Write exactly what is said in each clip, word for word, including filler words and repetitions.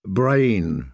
Braine.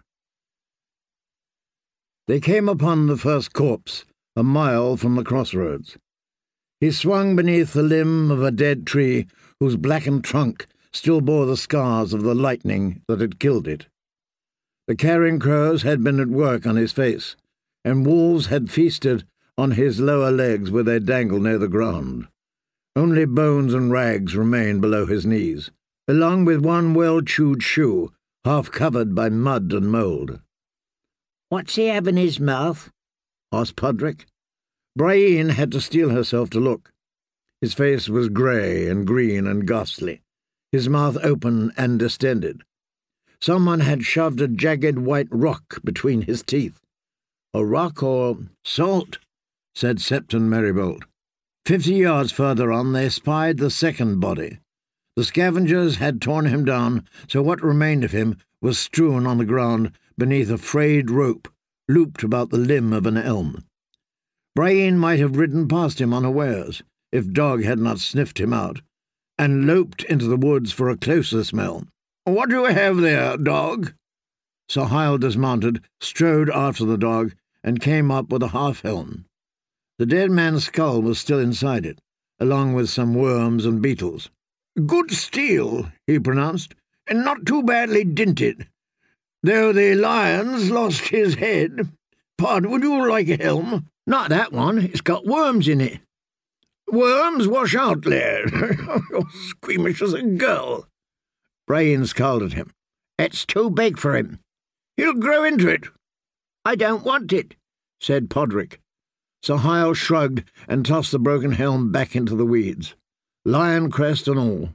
They came upon the first corpse, a mile from the crossroads. He swung beneath the limb of a dead tree whose blackened trunk still bore the scars of the lightning that had killed it. The carrion crows had been at work on his face, and wolves had feasted on his lower legs where they dangled near the ground. Only bones and rags remained below his knees, along with one well-chewed shoe, half covered by mud and mould. "What's he have in his mouth?" asked Podrick. Braine had to steel herself to look. His face was grey and green and ghastly, his mouth open and distended. Someone had shoved a jagged white rock between his teeth. A rock or salt, said Septon Merrybolt. Fifty yards further on they spied the second body. The scavengers had torn him down, so what remained of him was strewn on the ground beneath a frayed rope looped about the limb of an elm. Braine might have ridden past him unawares, if Dog had not sniffed him out, and loped into the woods for a closer smell. "What do you have there, Dog?" Sir Hyle dismounted, strode after the dog, and came up with a half-helm. The dead man's skull was still inside it, along with some worms and beetles. "Good steel," he pronounced, "and not too badly dinted, though the lion's lost his head. Pod, would you like a helm?" "Not that one. It's got worms in it." "Worms, wash out, lad. You're squeamish as a girl." Braine scowled at him. "It's too big for him." "He'll grow into it." "I don't want it," said Podrick. Sir Hyle shrugged and tossed the broken helm back into the weeds, lion crest and all.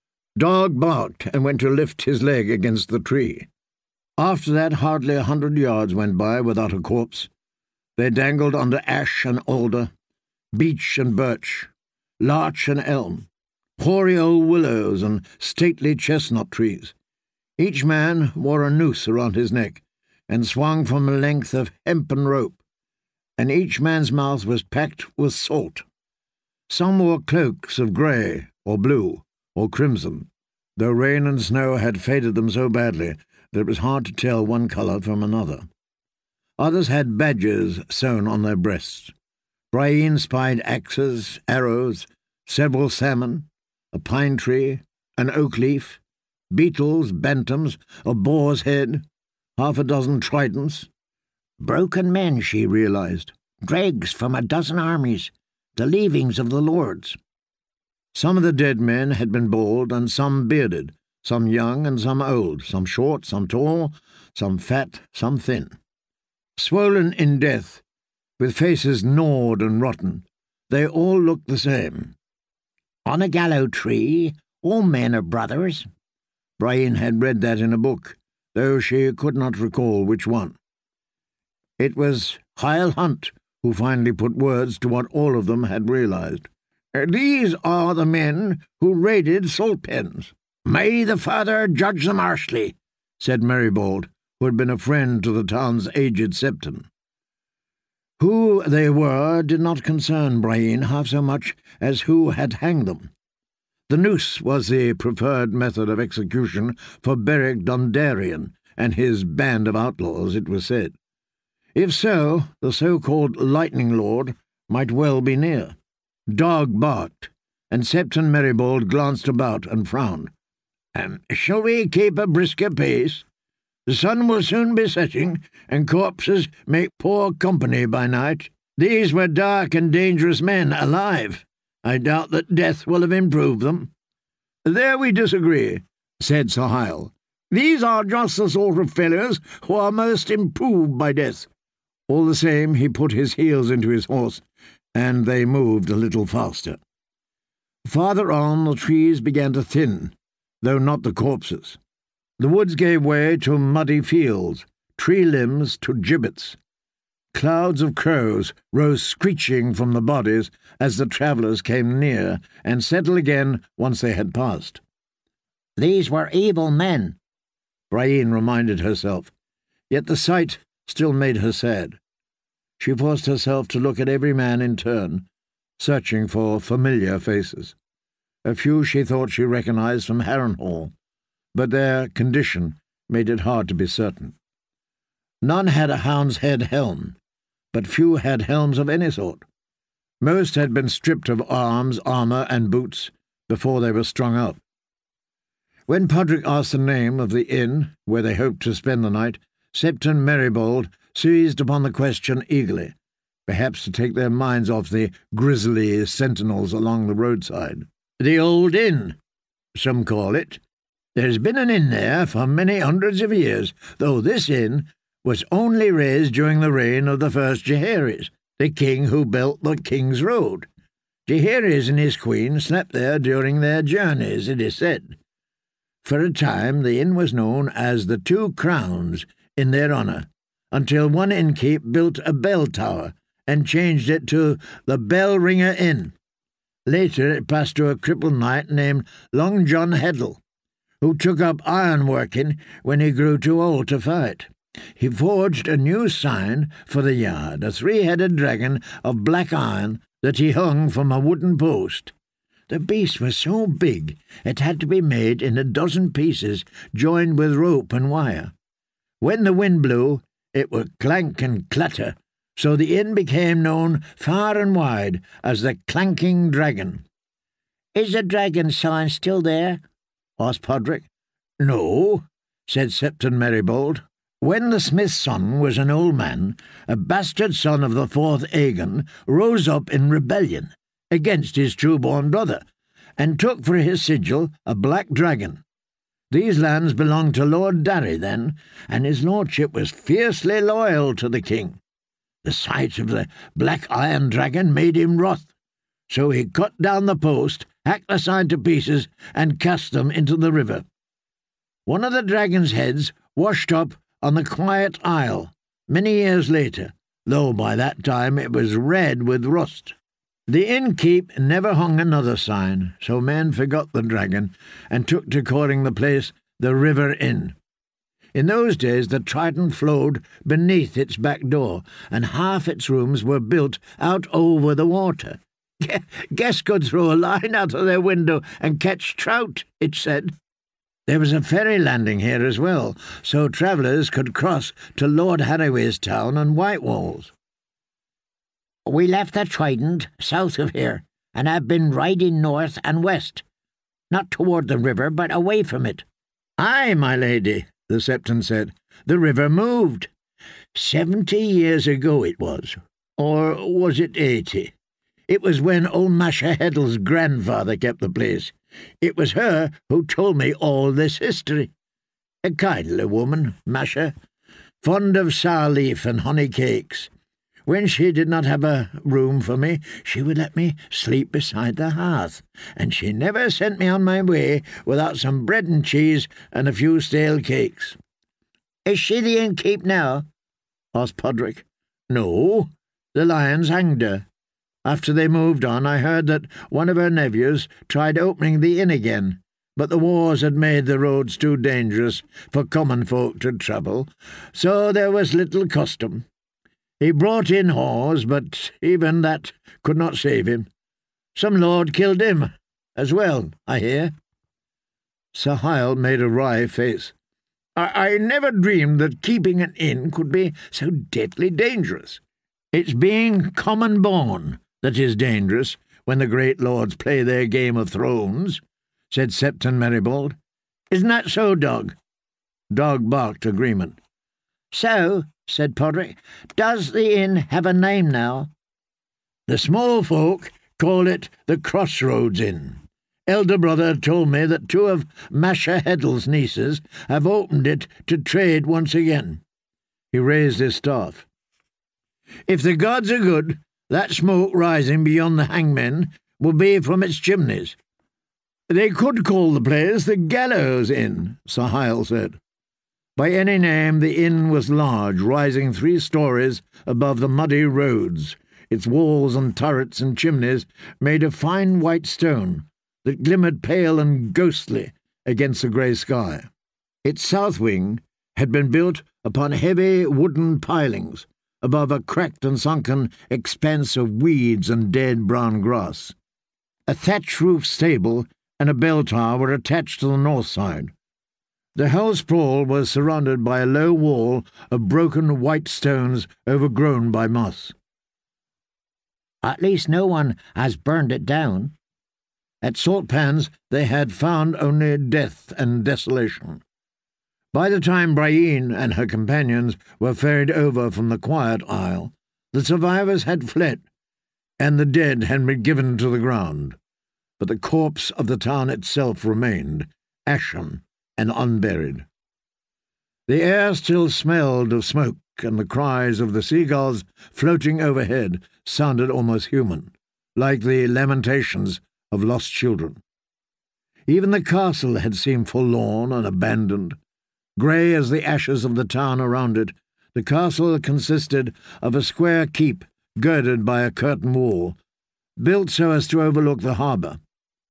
Dog barked and went to lift his leg against the tree. After that, hardly a hundred yards went by without a corpse. They dangled under ash and alder, beech and birch, larch and elm, hoary old willows and stately chestnut trees. Each man wore a noose around his neck and swung from a length of hempen rope, and each man's mouth was packed with salt. Some wore cloaks of grey or blue or crimson, though rain and snow had faded them so badly that it was hard to tell one colour from another. Others had badges sewn on their breasts. Braine spied axes, arrows, several salmon, a pine tree, an oak leaf, beetles, bantams, a boar's head, half a dozen tridents. "Broken men," she realized. "Dregs from a dozen armies, the leavings of the lords." Some of the dead men had been bald, and some bearded, some young and some old, some short, some tall, some fat, some thin. Swollen in death, with faces gnawed and rotten, they all looked the same. "On a gallow tree, all men are brothers." Braine had read that in a book, though she could not recall which one. It was Hyle Hunt who finally put words to what all of them had realized. "These are the men who raided salt pens." "May the Father judge them harshly," said Merrybolt, who had been a friend to the town's aged Septon. Who they were did not concern Braine half so much as who had hanged them. The noose was the preferred method of execution for Beric Dondarrion and his band of outlaws, it was said. If so, the so-called Lightning Lord might well be near. Dog barked, and Septon Merrybolt glanced about and frowned. Um, "Shall we keep a brisker pace? The sun will soon be setting, and corpses make poor company by night. These were dark and dangerous men alive. I doubt that death will have improved them." "There we disagree," said Sir Hyle. "These are just the sort of fellows who are most improved by death." All the same, he put his heels into his horse, and they moved a little faster. Farther on, the trees began to thin, though not the corpses. The woods gave way to muddy fields, tree limbs to gibbets. Clouds of crows rose screeching from the bodies as the travellers came near, and settled again once they had passed. "These were evil men," Braine reminded herself, yet the sight still made her sad. She forced herself to look at every man in turn, searching for familiar faces. A few she thought she recognized from Harrenhal, but their condition made it hard to be certain. None had a hound's head helm, but few had helms of any sort. Most had been stripped of arms, armour, and boots before they were strung up. When Podrick asked the name of the inn where they hoped to spend the night, Septon Merrybold seized upon the question eagerly, perhaps to take their minds off the grisly sentinels along the roadside. "The Old Inn, some call it. There's been an inn there for many hundreds of years, though this inn was only raised during the reign of the first Jaehaerys, the king who built the King's Road. Jaehaerys and his queen slept there during their journeys, it is said. For a time the inn was known as the Two Crowns in their honour, until one innkeep built a bell tower and changed it to the Bell Ringer Inn. Later it passed to a crippled knight named Long John Heddle, who took up ironworking when he grew too old to fight. He forged a new sign for the yard, a three-headed dragon of black iron that he hung from a wooden post. The beast was so big it had to be made in a dozen pieces joined with rope and wire. When the wind blew, it would clank and clatter, so the inn became known far and wide as the Clanking Dragon. "Is the dragon sign still there?" asked Podrick. "No," said Septon Merrybold. "When the smith's son was an old man, a bastard son of the fourth Aegon rose up in rebellion against his true-born brother, and took for his sigil a black dragon. These lands belonged to Lord Darry then, and his lordship was fiercely loyal to the king. The sight of the black iron dragon made him wroth, so he cut down the post, hacked the sign to pieces, and cast them into the river. One of the dragon's heads washed up on the Quiet Isle many years later, though by that time it was red with rust. The innkeep never hung another sign, so men forgot the dragon and took to calling the place the River Inn. In those days the Triton flowed beneath its back door, and half its rooms were built out over the water. Guests could throw a line out of their window and catch trout, it said. There was a ferry landing here as well, so travellers could cross to Lord Harroway's town and Whitewalls. "We left the Trident south of here, and have been riding north and west, not toward the river, but away from it." "Aye, my lady," the Septon said. "The river moved. Seventy years ago it was, or was it eighty? It was when old Masha Heddle's grandfather kept the place. It was her who told me all this history. A kindly woman, Masha, fond of sour leaf and honey cakes. When she did not have a room for me, she would let me sleep beside the hearth, and she never sent me on my way without some bread and cheese and a few stale cakes." "Is she the innkeep now?" asked Podrick. "No, the lions hanged her. After they moved on, I heard that one of her nephews tried opening the inn again, but the wars had made the roads too dangerous for common folk to travel, so there was little custom. He brought in whores, but even that could not save him. Some lord killed him as well, I hear." Sir Hyle made a wry face. I, I never dreamed that keeping an inn could be so deadly dangerous. It's being common-born that is dangerous when the great lords play their Game of Thrones," said Septon Merrybold. "Isn't that so, Dog?" Dog barked agreement. "So," said Podrick, "does the inn have a name now?" "The small folk call it the Crossroads Inn. Elder brother told me that two of Masha Heddle's nieces have opened it to trade once again." He raised his staff. "If the gods are good, that smoke rising beyond the hangmen will be from its chimneys." "They could call the place the Gallows Inn," Sir Hyle said. By any name, the inn was large, rising three stories above the muddy roads, its walls and turrets and chimneys made of fine white stone that glimmered pale and ghostly against the grey sky. Its south wing had been built upon heavy wooden pilings above a cracked and sunken expanse of weeds and dead brown grass. A thatch-roofed stable and a bell tower were attached to the north side. The whole sprawl was surrounded by a low wall of broken white stones overgrown by moss. At least no one has burned it down. At Salt Pans they had found only death and desolation. By the time Brayeen and her companions were ferried over from the quiet isle, the survivors had fled, and the dead had been given to the ground. But the corpse of the town itself remained, ashen and unburied. The air still smelled of smoke, and the cries of the seagulls floating overhead sounded almost human, like the lamentations of lost children. Even the castle had seemed forlorn and abandoned. Grey as the ashes of the town around it, the castle consisted of a square keep girded by a curtain wall, built so as to overlook the harbour.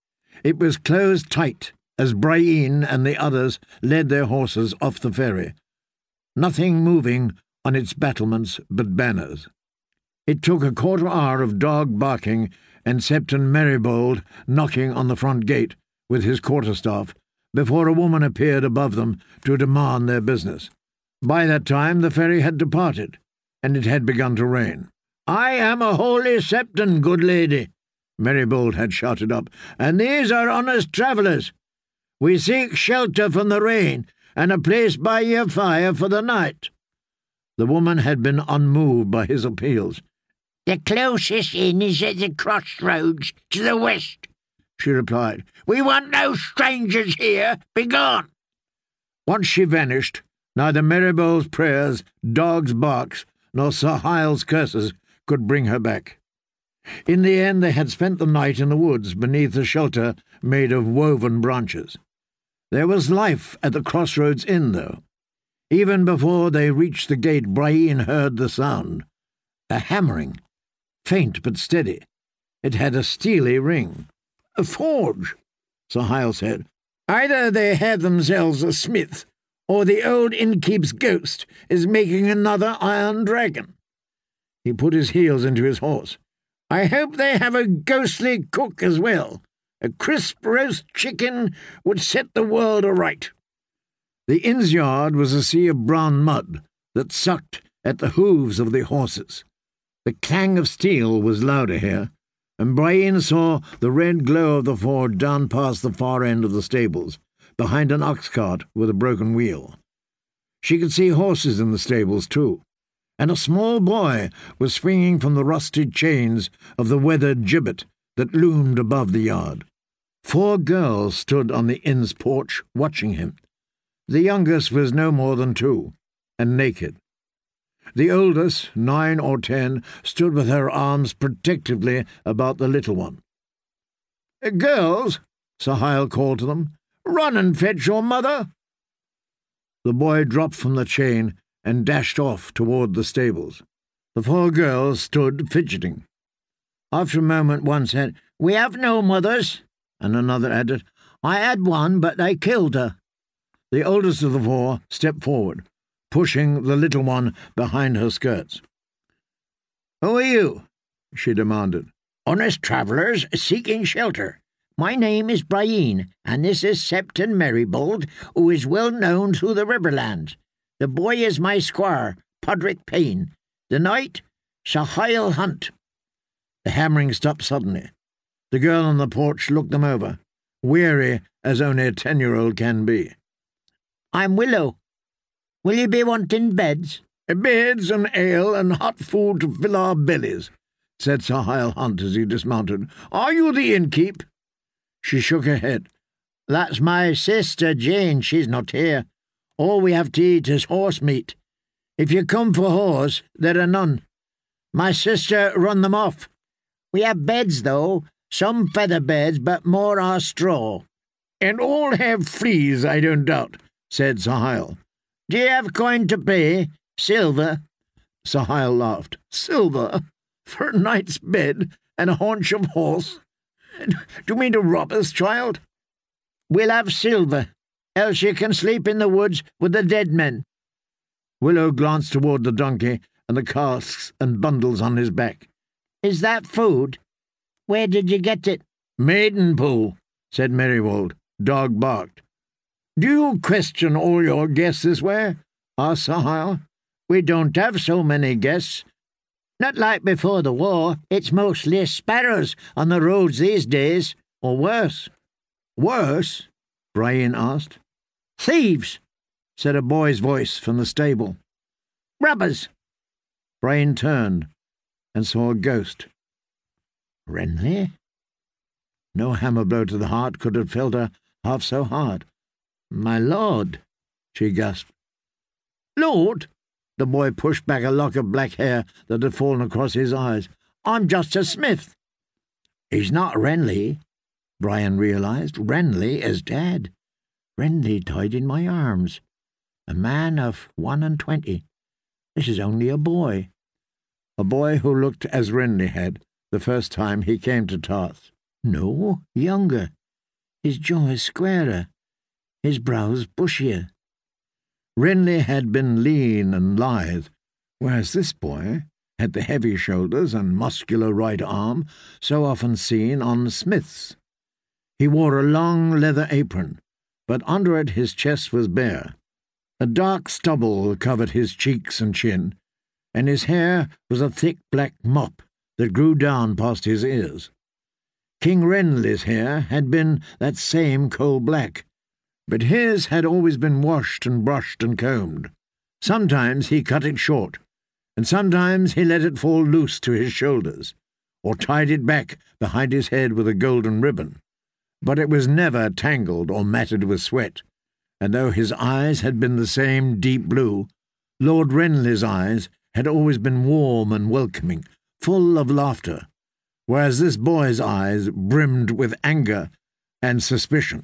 It was closed tight as Brayeen and the others led their horses off the ferry, nothing moving on its battlements but banners. It took a quarter hour of dog barking and Septon Merrybold knocking on the front gate with his quarterstaff before a woman appeared above them to demand their business. By that time the ferry had departed, and it had begun to rain. "I am a holy Septon, good lady," Merrybold had shouted up, "and these are honest travellers. We seek shelter from the rain, and a place by your fire for the night." The woman had been unmoved by his appeals. "The closest inn is at the crossroads to the west," she replied. "We want no strangers here. Begone!" Once she vanished, neither Merrybold's prayers, dogs' barks, nor Sir Hyle's curses could bring her back. In the end they had spent the night in the woods beneath a shelter made of woven branches. There was life at the Crossroads Inn, though. Even before they reached the gate, Brayeen heard the sound. A hammering, faint but steady. It had a steely ring. "A forge," Sir Hyle said. "Either they have themselves a smith, or the old innkeep's ghost is making another iron dragon." He put his heels into his horse. "I hope they have a ghostly cook as well. A crisp roast chicken would set the world aright." The inn's yard was a sea of brown mud that sucked at the hooves of the horses. The clang of steel was louder here, and Brayeen saw the red glow of the forge down past the far end of the stables, behind an ox cart with a broken wheel. She could see horses in the stables, too, and a small boy was swinging from the rusted chains of the weathered gibbet that loomed above the yard. Four girls stood on the inn's porch watching him. The youngest was no more than two, and naked. The oldest, nine or ten, stood with her arms protectively about the little one. "Girls," Sir Hyle called to them, "run and fetch your mother." The boy dropped from the chain and dashed off toward the stables. The four girls stood fidgeting. After a moment one said, "We have no mothers," and another added, "I had one, but they killed her." The oldest of the four stepped forward, pushing the little one behind her skirts. "Who are you?" she demanded. "Honest travellers seeking shelter. My name is Brayeen, and this is Septon Merrybold, who is well known through the Riverlands. The boy is my squire, Podrick Payne. The knight, Sir Hyle Hunt." The hammering stopped suddenly. The girl on the porch looked them over, weary as only a ten-year-old can be. "I'm Willow. Will you be wanting beds?" "Beds and ale and hot food to fill our bellies," said Sir Hyle Hunt as he dismounted. "Are you the innkeep?" She shook her head. "That's my sister Jane. She's not here. All we have to eat is horse meat. If you come for horse, there are none. My sister run them off. We have beds, though, some feather beds, but more are straw." "And all have fleas, I don't doubt," said Sir Hyle. "Do you have coin to pay? Silver?" Sir Hyle laughed. "Silver? For a night's bed and a haunch of horse? Do you mean to rob us, child?" "We'll have silver, else you can sleep in the woods with the dead men." Willow glanced toward the donkey and the casks and bundles on his back. "Is that food? Where did you get it?" "Maidenpool," said Merrybold. Dog barked. "Do you question all your guests this way?" asked Sir Hyle. "We don't have so many guests. Not like before the war. It's mostly sparrows on the roads these days, or worse." "Worse?" Brian asked. "Thieves," said a boy's voice from the stable. "Robbers." Brian turned and saw a ghost. Renly? No hammer blow to the heart could have felt her half so hard. "My lord," she gasped. "Lord?" The boy pushed back a lock of black hair that had fallen across his eyes. "I'm just a smith." "He's not Renly," Brian realized. "Renly is dead. Renly died in my arms. A man of one and twenty. This is only a boy." A boy who looked as Renly had the first time he came to Tarth. No, younger. His jaw is squarer. His brows bushier. Renly had been lean and lithe, whereas this boy had the heavy shoulders and muscular right arm so often seen on smiths. He wore a long leather apron, but under it his chest was bare. A dark stubble covered his cheeks and chin, and his hair was a thick black mop that grew down past his ears. King Renly's hair had been that same coal-black, but his had always been washed and brushed and combed. Sometimes he cut it short, and sometimes he let it fall loose to his shoulders, or tied it back behind his head with a golden ribbon. But it was never tangled or matted with sweat, and though his eyes had been the same deep blue, Lord Renly's eyes had always been warm and welcoming, full of laughter, whereas this boy's eyes brimmed with anger and suspicion.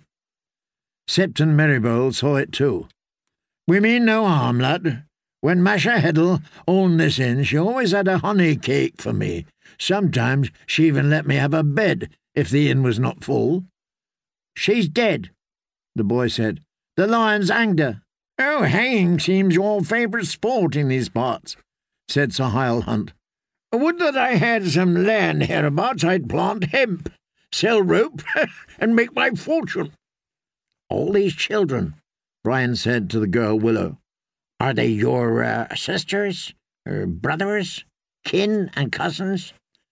Septon Merrybold saw it too. "We mean no harm, lad. When Masha Heddle owned this inn, she always had a honey cake for me. Sometimes she even let me have a bed if the inn was not full." "She's dead," the boy said. "The lions hanged her." "Oh, hanging seems your favourite sport in these parts," said Sir Hyle Hunt. "Would that I had some land hereabouts. I'd plant hemp, sell rope, and make my fortune." "All these children," Brian said to the girl Willow, "are they your uh, sisters, or brothers, kin and cousins?"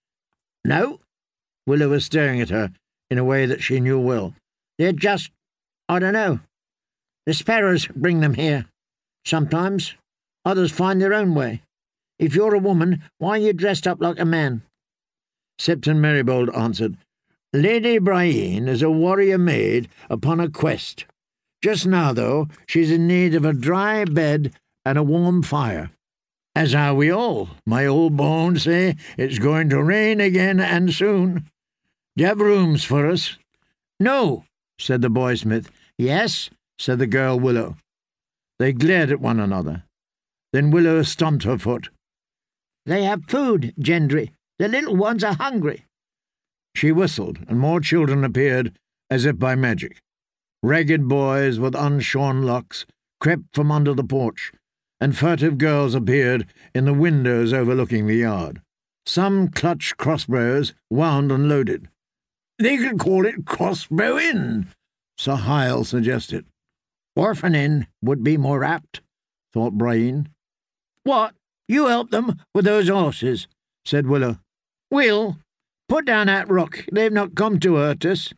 "No." Willow was staring at her in a way that she knew well. "They're just, I don't know. The sparrows bring them here. Sometimes. Others find their own way. If you're a woman, why are you dressed up like a man?" Septon Merrybold answered, "Lady Brienne is a warrior maid upon a quest. Just now, though, she's in need of a dry bed and a warm fire. As are we all. My old bones say it's going to rain again and soon. Do you have rooms for us?" "No," said the boy smith. "Yes," said the girl Willow. They glared at one another. Then Willow stomped her foot. "They have food, Gendry. The little ones are hungry." She whistled, and more children appeared as if by magic. Ragged boys with unshorn locks crept from under the porch, and furtive girls appeared in the windows overlooking the yard. Some clutched crossbows, wound and loaded. "They could call it Crossbow Inn," Sir Hyle suggested. "Orphan Inn would be more apt," thought Brian. "What? You help them with those horses," said Willow. "Will, put down that rook. They've not come to hurt us.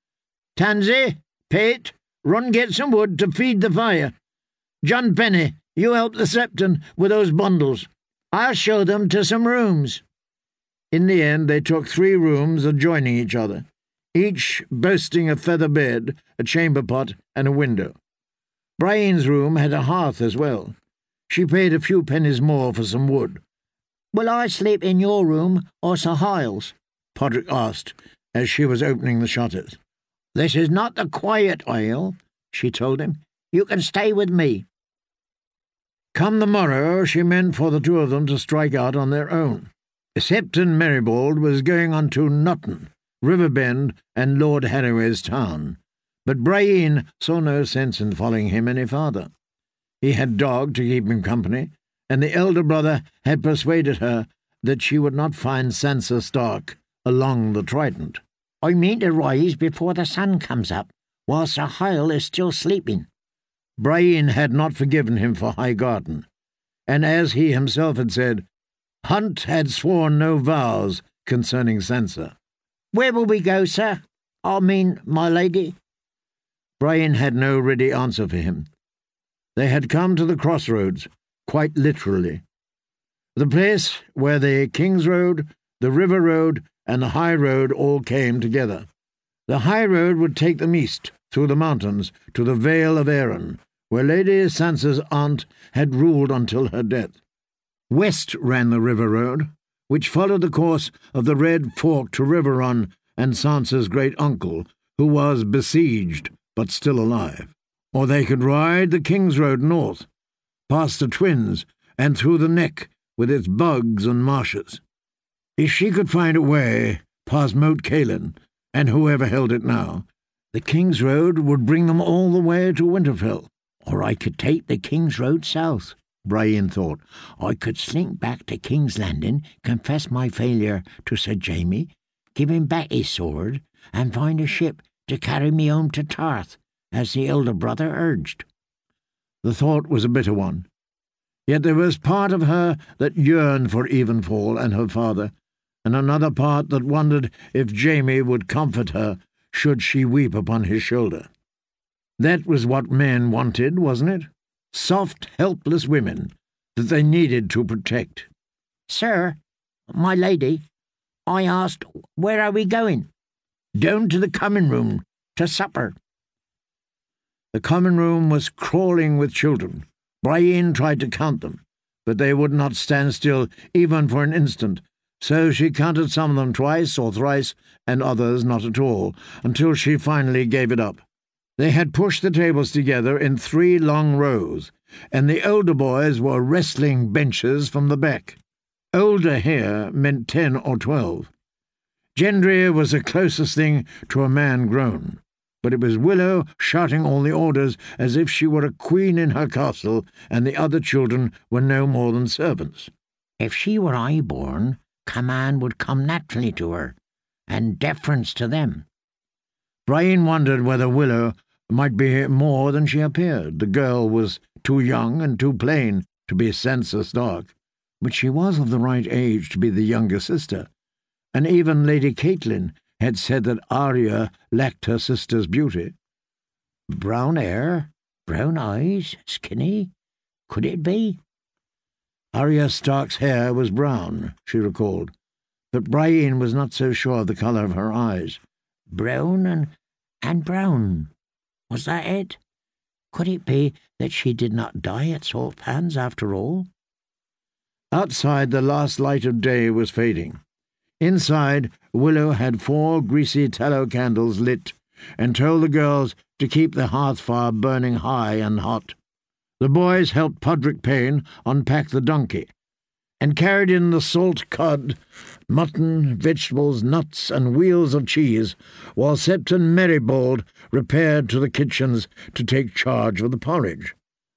Tansy, Pate, run get some wood to feed the fire. John Penny, you help the Septon with those bundles. I'll show them to some rooms." In the end they took three rooms adjoining each other, each boasting a feather bed, a chamber pot, and a window. Brian's room had a hearth as well. She paid a few pennies more for some wood. "Will I sleep in your room or Sir Hyle's?" Podrick asked, as she was opening the shutters. "This is not the quiet isle," she told him. "You can stay with me." Come the morrow, she meant for the two of them to strike out on their own. Septon Merrybold was going on to Notton, Riverbend, and Lord Harroway's town, but Brian saw no sense in following him any farther. He had dog to keep him company, and the elder brother had persuaded her that she would not find Sansa Stark along the Trident. "I mean to rise before the sun comes up, while Sir Hyle is still sleeping." Brian had not forgiven him for Highgarden, and as he himself had said, Hunt had sworn no vows concerning Sansa. "Where will we go, sir? I mean, my lady?" Brian had no ready answer for him. They had come to the crossroads, quite literally. The place where the King's Road, the River Road, and the High Road all came together. The High Road would take them east, through the mountains, to the Vale of Arryn, where Lady Sansa's aunt had ruled until her death. West ran the River Road, which followed the course of the Red Fork to Riverrun and Sansa's great-uncle, who was besieged but still alive. Or they could ride the King's Road north, past the Twins, and through the Neck with its bugs and marshes. If she could find a way past Moat Cailin, and whoever held it now, the King's Road would bring them all the way to Winterfell. Or I could take the King's Road south, Brian thought. I could slink back to King's Landing, confess my failure to Sir Jaime, give him back his sword, and find a ship to carry me home to Tarth, as the elder brother urged. The thought was a bitter one. Yet there was part of her that yearned for Evenfall and her father, and another part that wondered if Jaime would comfort her should she weep upon his shoulder. That was what men wanted, wasn't it? Soft, helpless women that they needed to protect. "Sir, my lady, I asked, where are we going?" "Down to the common room, to supper." The common room was crawling with children. Brian tried to count them, but they would not stand still even for an instant, so she counted some of them twice or thrice, and others not at all, until she finally gave it up. They had pushed the tables together in three long rows, and the older boys were wrestling benches from the back. Older here meant ten or twelve. Gendry was the closest thing to a man grown, but it was Willow shouting all the orders as if she were a queen in her castle, and the other children were no more than servants. If she were high-born, command would come naturally to her, and deference to them. Brian wondered whether Willow might be more than she appeared. The girl was too young and too plain to be Sansa Stark, but she was of the right age to be the younger sister, and even Lady Catelyn had said that Arya lacked her sister's beauty. Brown hair, brown eyes, skinny. Could it be? Arya Stark's hair was brown, she recalled, but Brian was not so sure of the colour of her eyes. Brown and, and brown. Was that it? Could it be that she did not die at Salt Pans after all? Outside, the last light of day was fading. Inside, Willow had four greasy tallow candles lit, and told the girls to keep the hearth fire burning high and hot. The boys helped Podrick Payne unpack the donkey, and carried in the salt cod, mutton, vegetables, nuts, and wheels of cheese, while Septon Merrybold repaired to the kitchens to take charge of the porridge.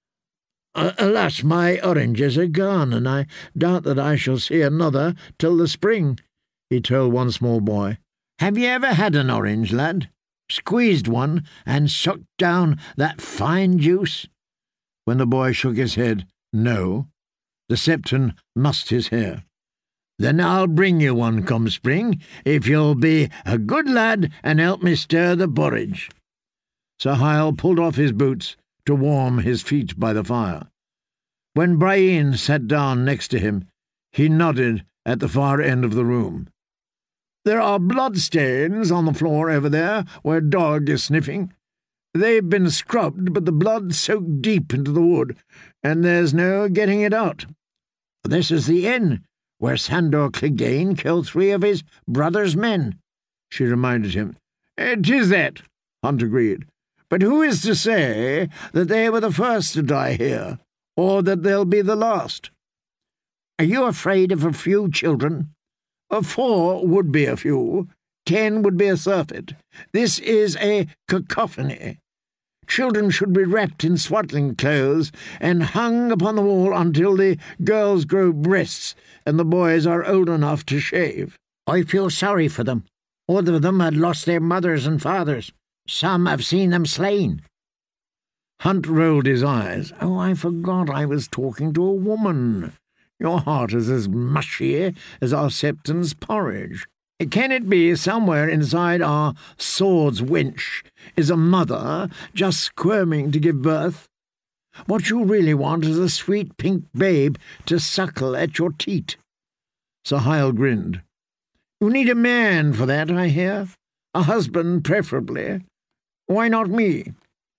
"Alas, my oranges are gone, and I doubt that I shall see another till the spring," he told one small boy. "Have you ever had an orange, lad? Squeezed one and sucked down that fine juice?" When the boy shook his head, no. The Septon mussed his hair. "Then I'll bring you one come spring, if you'll be a good lad and help me stir the porridge." Sir Hyle pulled off his boots to warm his feet by the fire. When Brian sat down next to him, he nodded at the far end of the room. "There are bloodstains on the floor over there, where Dog is sniffing. They've been scrubbed, but the blood soaked deep into the wood, and there's no getting it out. This is the inn where Sandor Clegane killed three of his brother's men," she reminded him. "It is that," Hunt agreed. "But who is to say that they were the first to die here, or that they'll be the last?" "Are you afraid of a few children?" "A four would be a few. Ten would be a surfeit. This is a cacophony. Children should be wrapped in swaddling clothes and hung upon the wall until the girls grow breasts and the boys are old enough to shave." "I feel sorry for them. All of them had lost their mothers and fathers," Some have seen them slain. Hunt rolled his eyes. Oh, I forgot I was talking to a woman. Your heart is as mushy as our Septon's porridge. Can it be somewhere inside our sword's winch is a mother just squirming to give birth? What you really want is a sweet pink babe to suckle at your teat. Sir Hyle grinned. You need a man for that, I hear. A husband, preferably. Why not me?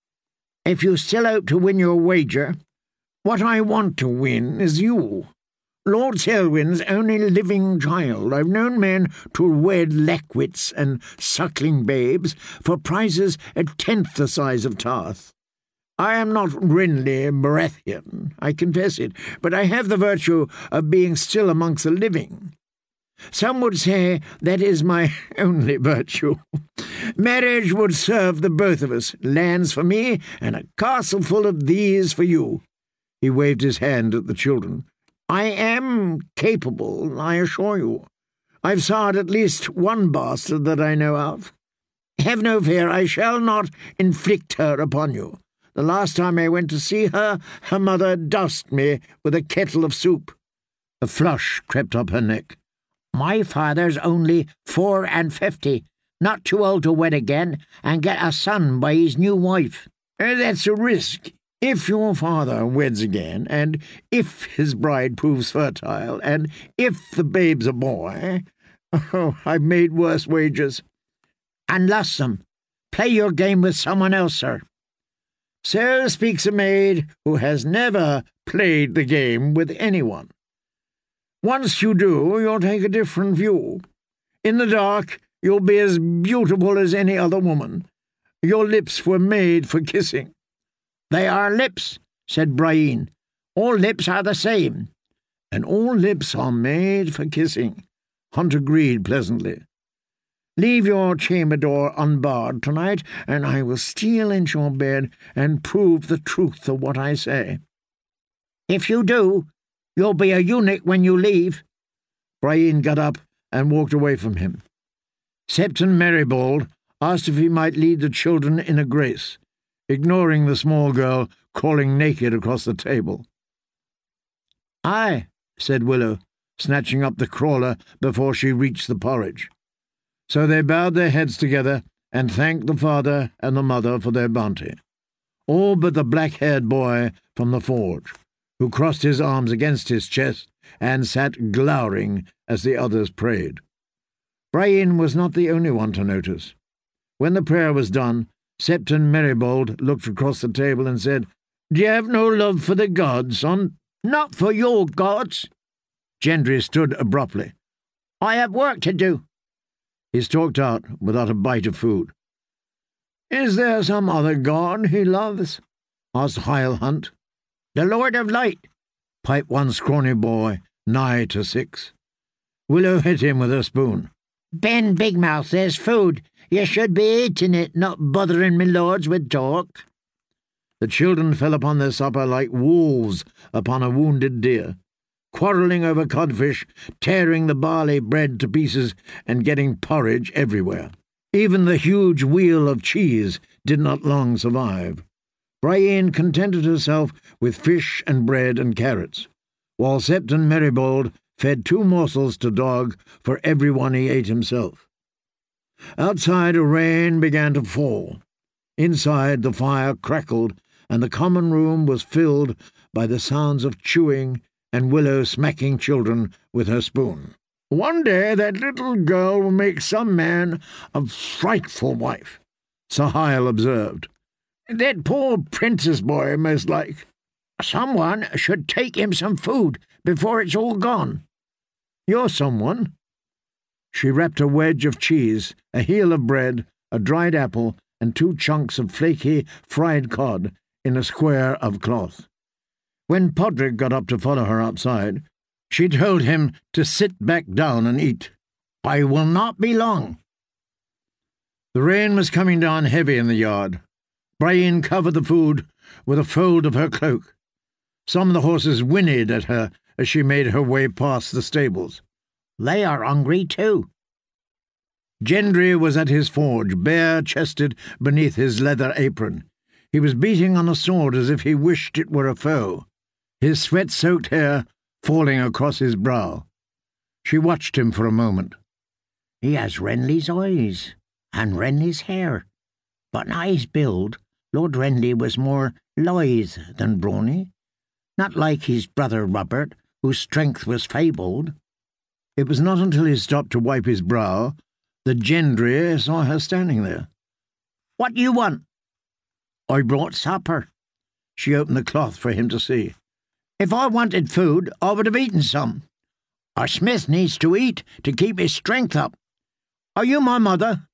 If you still hope to win your wager, what I want to win is you. Lord Selwyn's only living child. I've known men to wed leckwits and suckling babes for prizes a tenth the size of Tarth. I am not Renly Baratheon, I confess it, but I have the virtue of being still amongst the living. Some would say that is my only virtue. Marriage would serve the both of us, lands for me and a castle full of these for you. He waved his hand at the children. I am capable, I assure you. I've soured at least one bastard that I know of. Have no fear, I shall not inflict her upon you. The last time I went to see her, her mother doused me with a kettle of soup. A flush crept up her neck. My father's only four and fifty, not too old to wed again and get a son by his new wife. Uh, that's a risk. If your father weds again, and if his bride proves fertile, and if the babe's a boy, oh, I've made worse wagers. And lost them. Play your game with someone else, sir. So speaks a maid who has never played the game with anyone. Once you do, you'll take a different view. In the dark, you'll be as beautiful as any other woman. Your lips were made for kissing. They are lips, said Brian. All lips are the same. And all lips are made for kissing, Hunt agreed pleasantly. Leave your chamber door unbarred tonight, and I will steal into your bed and prove the truth of what I say. If you do, you'll be a eunuch when you leave. Brian got up and walked away from him. Septon Merrybald asked if he might lead the children in a grace, ignoring the small girl crawling naked across the table. "Aye," said Willow, snatching up the crawler before she reached the porridge. So they bowed their heads together and thanked the father and the mother for their bounty, all but the black-haired boy from the forge, who crossed his arms against his chest and sat glowering as the others prayed. Brian was not the only one to notice. When the prayer was done, Septon Merrybald looked across the table and said, "D'ye have no love for the gods, son?" "Not for your gods." Gendry stood abruptly. "I have work to do." He stalked out without a bite of food. "Is there some other god he loves?" asked Hyle Hunt. "The Lord of Light," piped one scrawny boy, nigh to six. Willow hit him with her spoon. "Ben Bigmouth, there's food. You should be eating it, not bothering me lords with talk." The children fell upon their supper like wolves upon a wounded deer, quarrelling over codfish, tearing the barley bread to pieces, and getting porridge everywhere. Even the huge wheel of cheese did not long survive. Brian contented herself with fish and bread and carrots, while Septon Merrybald fed two morsels to dog for every one he ate himself. Outside, a rain began to fall. Inside, the fire crackled, and the common room was filled by the sounds of chewing and Willow smacking children with her spoon. "One day that little girl will make some man a frightful wife," Sir Hyle observed. "That poor princess boy, most like. Someone should take him some food before it's all gone." "You're someone." She wrapped a wedge of cheese, a heel of bread, a dried apple, and two chunks of flaky fried cod in a square of cloth. When Podrick got up to follow her outside, she told him to sit back down and eat. "I will not be long." The rain was coming down heavy in the yard. Brian covered the food with a fold of her cloak. Some of the horses whinnied at her as she made her way past the stables. "They are hungry too." Gendry was at his forge, bare-chested beneath his leather apron. He was beating on a sword as if he wished it were a foe, his sweat-soaked hair falling across his brow. She watched him for a moment. He has Renly's eyes, and Renly's hair, but not his build. Lord Renly was more lithe than brawny, not like his brother Robert, whose strength was fabled. It was not until he stopped to wipe his brow that Gendry saw her standing there. "What do you want?" "I brought supper." She opened the cloth for him to see. "If I wanted food, I would have eaten some. A smith needs to eat to keep his strength up. Are you my mother?"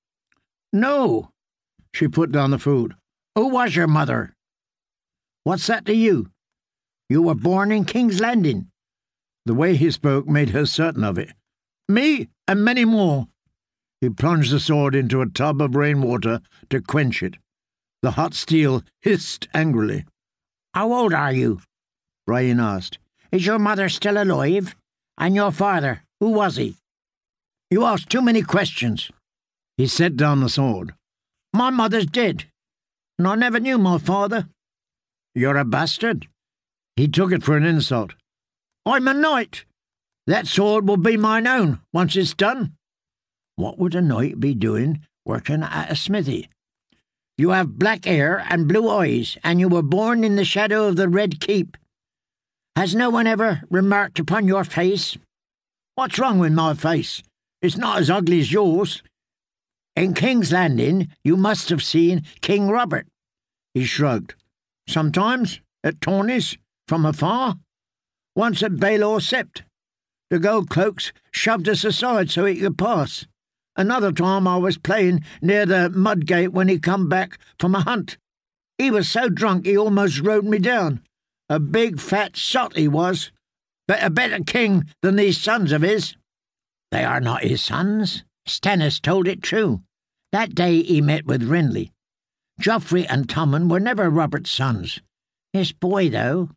"No." She put down the food. "Who was your mother?" "What's that to you?" "You were born in King's Landing." The way he spoke made her certain of it. "Me and many more." He plunged the sword into a tub of rainwater to quench it. The hot steel hissed angrily. "How old are you?" Brian asked. "Is your mother still alive? And your father, who was he?" "You ask too many questions." He set down the sword. "My mother's dead, and I never knew my father." "You're a bastard." He took it for an insult. "I'm a knight. That sword will be mine own once it's done." "What would a knight be doing working at a smithy?" "You have black hair and blue eyes, and you were born in the shadow of the Red Keep. Has no one ever remarked upon your face?" "What's wrong with my face? It's not as ugly as yours." "In King's Landing you must have seen King Robert." He shrugged. "Sometimes, at tourneys, from afar. Once at Baelor Sept. The gold cloaks shoved us aside so he could pass. Another time I was playing near the Mudgate when he come back from a hunt. He was so drunk he almost rode me down. A big fat sot he was, but a better king than these sons of his." "They are not his sons. Stannis told it true, that day he met with Renly. Joffrey and Tommen were never Robert's sons. This boy, though—"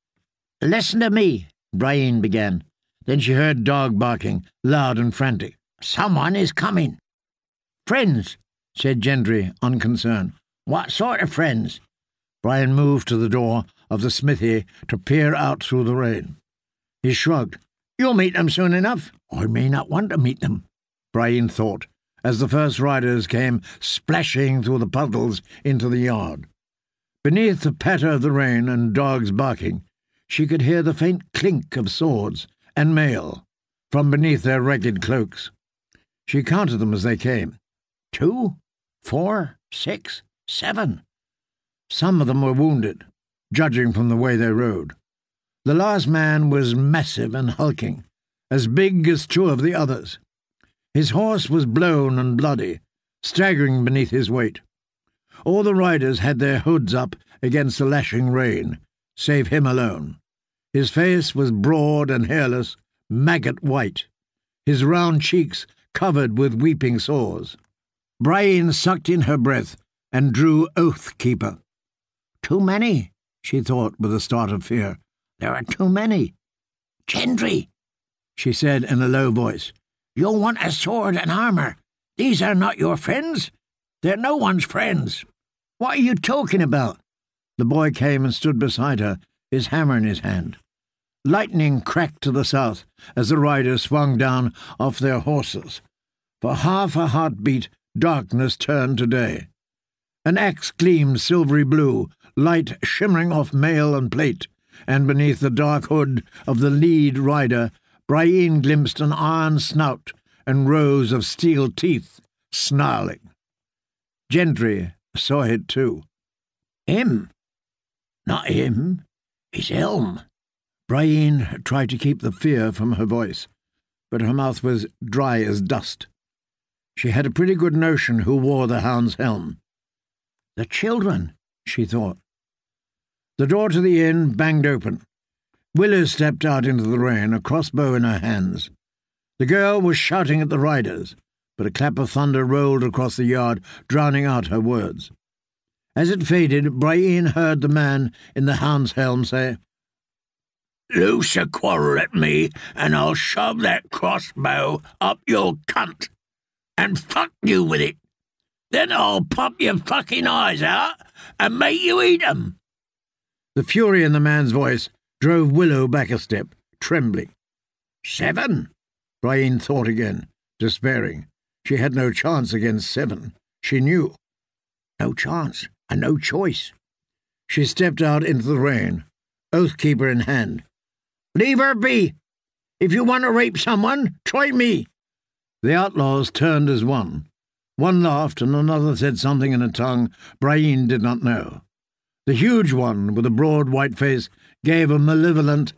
"Listen to me," Brian began. Then she heard dog barking, loud and frantic. "Someone is coming." "Friends," said Gendry, unconcerned. "What sort of friends?" Brian moved to the door of the smithy to peer out through the rain. He shrugged. "You'll meet them soon enough." "I may not want to meet them," Brian thought, as the first riders came splashing through the puddles into the yard. Beneath the patter of the rain and dogs barking, she could hear the faint clink of swords and mail from beneath their ragged cloaks. She counted them as they came. Two, four, six, seven. Some of them were wounded, judging from the way they rode. The last man was massive and hulking, as big as two of the others. His horse was blown and bloody, staggering beneath his weight. All the riders had their hoods up against the lashing rain, save him alone. His face was broad and hairless, maggot-white, his round cheeks covered with weeping sores. Brian sucked in her breath and drew Oathkeeper. "Too many," she thought with a start of fear. "There are too many." "Gendry," she said in a low voice, "you'll want a sword and armour. These are not your friends. They're no one's friends. What are you talking about?" The boy came and stood beside her, his hammer in his hand. Lightning cracked to the south as the riders swung down off their horses. For half a heartbeat, darkness turned to day. An axe gleamed silvery blue, light shimmering off mail and plate, and beneath the dark hood of the lead rider, Brian glimpsed an iron snout and rows of steel teeth, snarling. Gendry saw it too. "Him? Not him. It's Helm." Brian tried to keep the fear from her voice, but her mouth was dry as dust. She had a pretty good notion who wore the hound's helm. "The children," she thought. The door to the inn banged open. Willow stepped out into the rain, a crossbow in her hands. The girl was shouting at the riders, but a clap of thunder rolled across the yard, drowning out her words. As it faded, Brian heard the man in the hound's helm say, "Loose a quarrel at me, and I'll shove that crossbow up your cunt. and fuck you with it. Then I'll pop your fucking eyes out and make you eat 'em." The fury in the man's voice drove Willow back a step, trembling. Seven? Bryan thought again, despairing. She had no chance against seven. She knew. No chance and no choice. She stepped out into the rain, Oathkeeper in hand. "Leave her be. If you want to rape someone, try me." The outlaws turned as one. One laughed, and another said something in a tongue Bryan did not know. The huge one, with a broad white face, gave a malevolent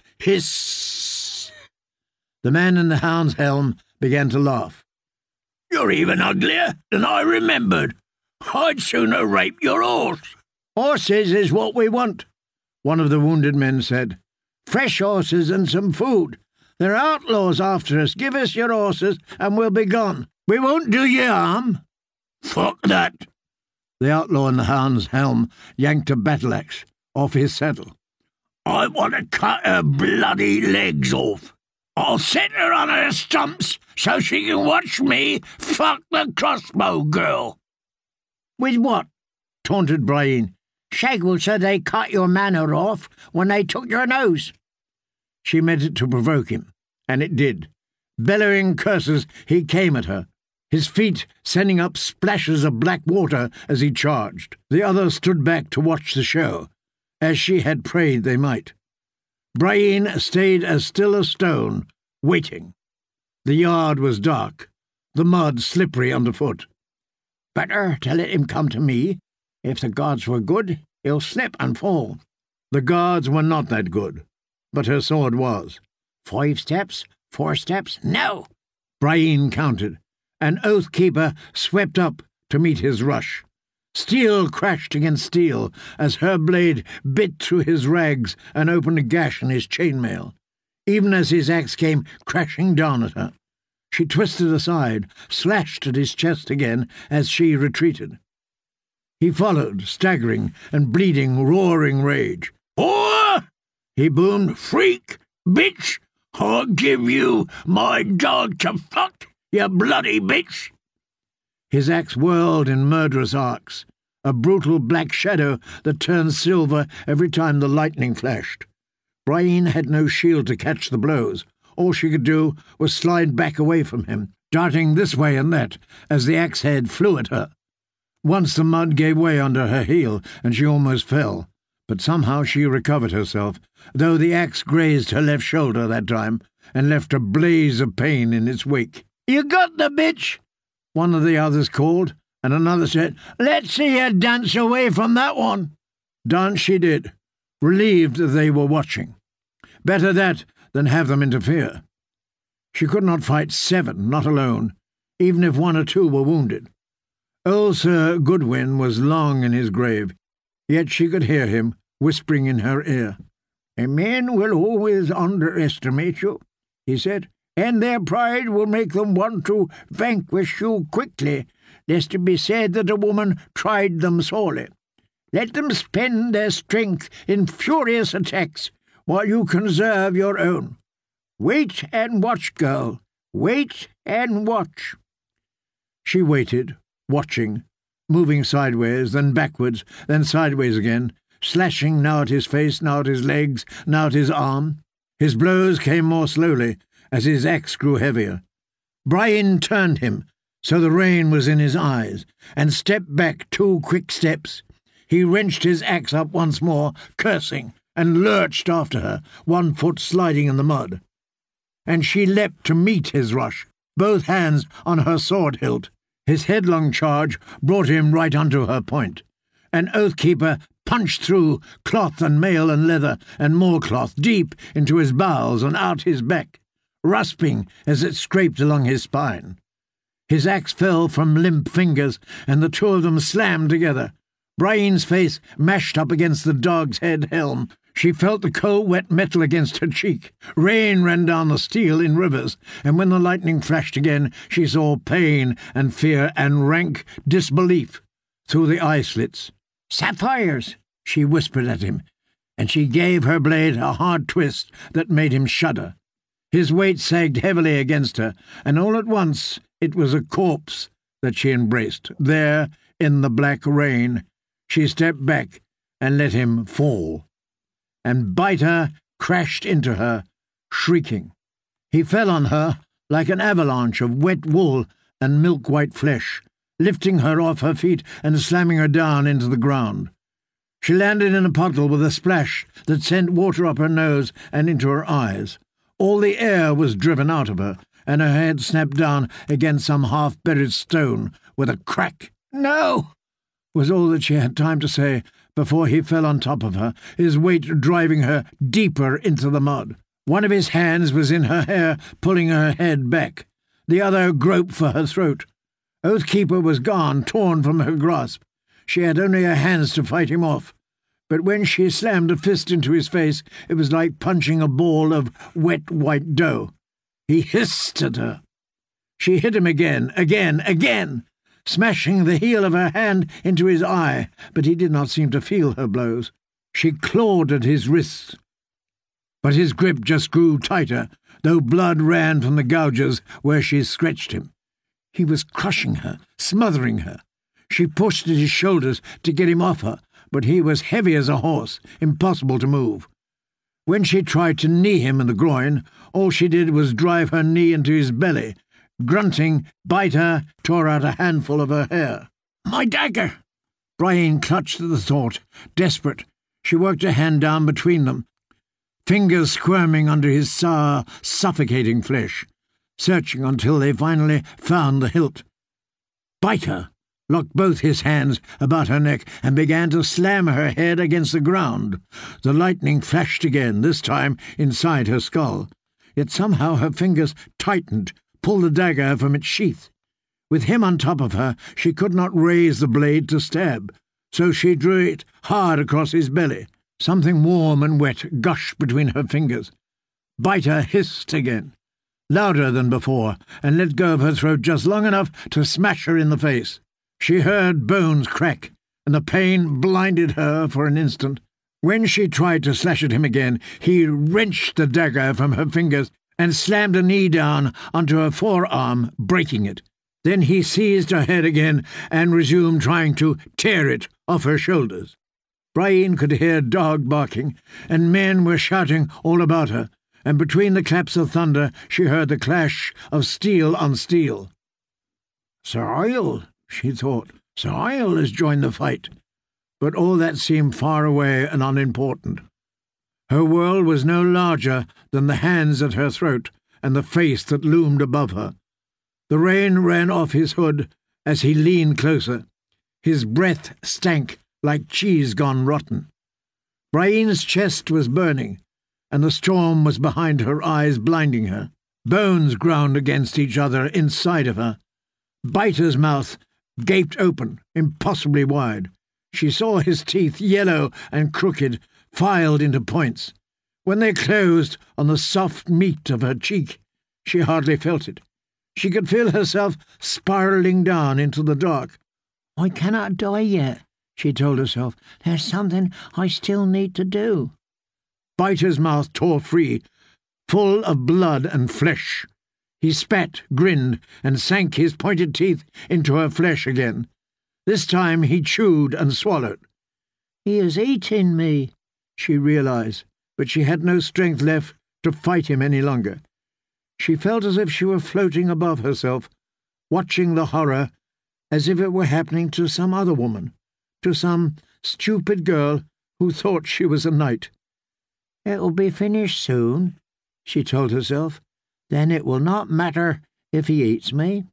hiss. The man in the hound's helm began to laugh. "You're even uglier than I remembered. I'd sooner rape your horse." "Horses is what we want," one of the wounded men said. "Fresh horses and some food. There are outlaws after us. Give us your horses and we'll be gone. We won't do ye harm." "Fuck that." The outlaw in the hound's helm yanked a battle-axe off his saddle. "I want to cut her bloody legs off. I'll set her on her stumps so she can watch me fuck the crossbow girl." "With what?" taunted Bryan. "Shagwell said they cut your manor off when they took your nose." She meant it to provoke him, and it did. Bellowing curses, he came at her, his feet sending up splashes of black water as he charged. The others stood back to watch the show, as she had prayed they might. Bryan stayed as still as stone, waiting. The yard was dark, the mud slippery underfoot. "Better to let him come to me. If the gods were good, he'll slip and fall." The gods were not that good, but her sword was. Five steps, four steps, no! Bryan counted. An Oathkeeper swept up to meet his rush. Steel crashed against steel as her blade bit through his rags and opened a gash in his chainmail, even as his axe came crashing down at her. She twisted aside, slashed at his chest again as she retreated. He followed, staggering and bleeding, roaring rage. "Whore!" he boomed. "Freak! Bitch! I'll give you my dog to fuck, you bloody bitch!" His axe whirled in murderous arcs, a brutal black shadow that turned silver every time the lightning flashed. Bryan had no shield to catch the blows. All she could do was slide back away from him, darting this way and that as the axe head flew at her. Once the mud gave way under her heel, and she almost fell, but somehow she recovered herself, though the axe grazed her left shoulder that time and left a blaze of pain in its wake. "You got the bitch!" one of the others called, and another said, "Let's see you dance away from that one." Dance she did, relieved that they were watching. Better that than have them interfere. She could not fight seven, not alone, even if one or two were wounded. Old Sir Goodwin was long in his grave, yet she could hear him whispering in her ear. "A men will always underestimate you," he said, "and their pride will make them want to vanquish you quickly, lest it be said that a woman tried them sorely. Let them spend their strength in furious attacks while you conserve your own. Wait and watch, girl. Wait and watch." She waited, watching, moving sideways, then backwards, then sideways again, slashing now at his face, now at his legs, now at his arm. His blows came more slowly as his axe grew heavier. Bryan turned him so the rain was in his eyes, and stepped back two quick steps. He wrenched his axe up once more, cursing, and lurched after her, one foot sliding in the mud. And she leapt to meet his rush, both hands on her sword hilt. His headlong charge brought him right unto her point. An Oathkeeper punched through cloth and mail and leather and more cloth deep into his bowels and out his back, rasping as it scraped along his spine. His axe fell from limp fingers, and the two of them slammed together. Bryan's face mashed up against the dog's head helm. She felt the cold, wet metal against her cheek. Rain ran down the steel in rivers, and when the lightning flashed again, she saw pain and fear and rank disbelief through the eye slits. "Sapphires!" she whispered at him, and she gave her blade a hard twist that made him shudder. His weight sagged heavily against her, and all at once it was a corpse that she embraced. There, in the black rain, she stepped back and let him fall, and Biter crashed into her, shrieking. He fell on her like an avalanche of wet wool and milk-white flesh, lifting her off her feet and slamming her down into the ground. She landed in a puddle with a splash that sent water up her nose and into her eyes. All the air was driven out of her, and her head snapped down against some half-buried stone with a crack. "No!" was all that she had time to say before he fell on top of her, his weight driving her deeper into the mud. One of his hands was in her hair, pulling her head back. The other groped for her throat. Oathkeeper was gone, torn from her grasp. She had only her hands to fight him off. But when she slammed a fist into his face, it was like punching a ball of wet white dough. He hissed at her. She hit him again, again, again, smashing the heel of her hand into his eye, but he did not seem to feel her blows. She clawed at his wrists, but his grip just grew tighter, though blood ran from the gouges where she scratched him. He was crushing her, smothering her. She pushed at his shoulders to get him off her, but he was heavy as a horse, impossible to move. When she tried to knee him in the groin, all she did was drive her knee into his belly. Grunting, Biter tore out a handful of her hair. "My dagger!" Brian clutched at the thought, desperate. She worked her hand down between them, fingers squirming under his sour, suffocating flesh, searching until they finally found the hilt. Biter locked both his hands about her neck and began to slam her head against the ground. The lightning flashed again, this time inside her skull. Yet somehow her fingers tightened, pulled the dagger from its sheath. With him on top of her, she could not raise the blade to stab, so she drew it hard across his belly. Something warm and wet gushed between her fingers. Biter hissed again, louder than before, and let go of her throat just long enough to smash her in the face. She heard bones crack, and the pain blinded her for an instant. When she tried to slash at him again, he wrenched the dagger from her fingers and slammed a knee down onto her forearm, breaking it. Then he seized her head again and resumed trying to tear it off her shoulders. Brian could hear dog barking, and men were shouting all about her, and between the claps of thunder she heard the clash of steel on steel. "Sir Isle," she thought, "Sir Isle has joined the fight." But all that seemed far away and unimportant. Her world was no larger than the hands at her throat and the face that loomed above her. The rain ran off his hood as he leaned closer. His breath stank like cheese gone rotten. Brian's chest was burning, and the storm was behind her eyes, blinding her. Bones ground against each other inside of her. Biter's mouth gaped open, impossibly wide. She saw his teeth, yellow and crooked, filed into points. When they closed on the soft meat of her cheek, she hardly felt it. She could feel herself spiralling down into the dark. "I cannot die yet," she told herself. "There's something I still need to do." Biter's mouth tore free, full of blood and flesh. He spat, grinned, and sank his pointed teeth into her flesh again. This time he chewed and swallowed. "He is eating me," she realized, but she had no strength left to fight him any longer. She felt as if she were floating above herself, watching the horror as if it were happening to some other woman, to some stupid girl who thought she was a knight. "It will be finished soon," she told herself. "Then it will not matter if he eats me."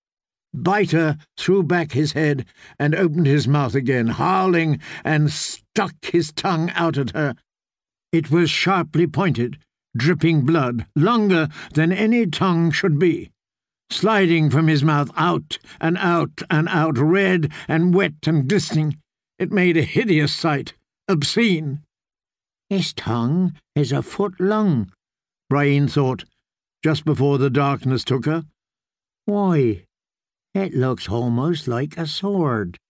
Biter threw back his head and opened his mouth again, howling, and stuck his tongue out at her. It was sharply pointed, dripping blood, longer than any tongue should be, sliding from his mouth out and out and out, red and wet and glistening. It made a hideous sight, obscene. "His tongue is a foot long," Brian thought, just before the darkness took her. "Why, it looks almost like a sword."